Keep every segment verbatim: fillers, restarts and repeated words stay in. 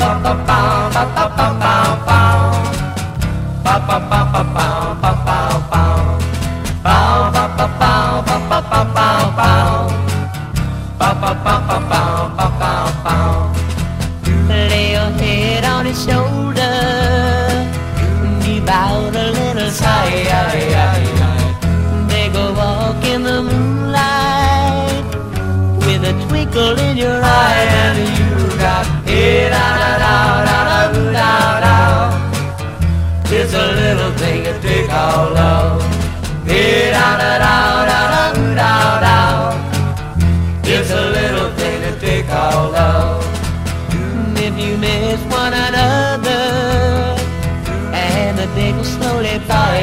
Lay your head on his shoulder, give out a little sigh. They go walk in the moonlight with a twinkle in your eye, and you got hey da da da da da da da. It's a little thing to take all love. Hey da da da da da da da. It's a little thing to take all love. If you miss one another and the day goes slowly by,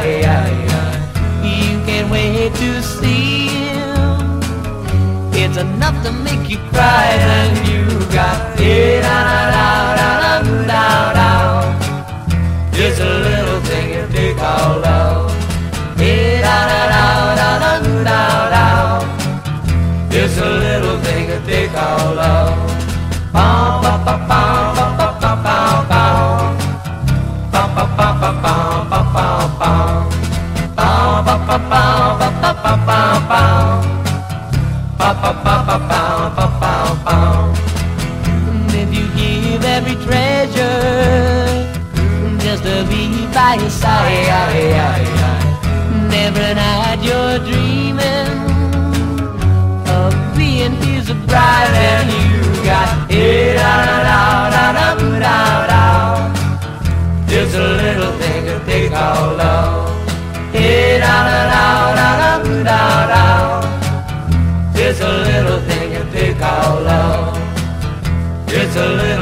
you can't wait to see him. It's enough to make you cry, and you got hey da da da da da da. It's a little thing to take all love. Hey da da da da da da da. It's a little thing to take all love. Ba ba ba ba ba ba ba ba ba. Ba ba ba ba ba ba ba ba. Ba ba ba ba ba ba ba ba ba. Ba ba ba ba ba ba ba ba. If you give every treasure just to be by his side, every night you're dreaming of being his bride, and you got hey da da da da da da. It's a little thing to take all love. Hey da da da da da da. It's a little thing to take all love. It's a little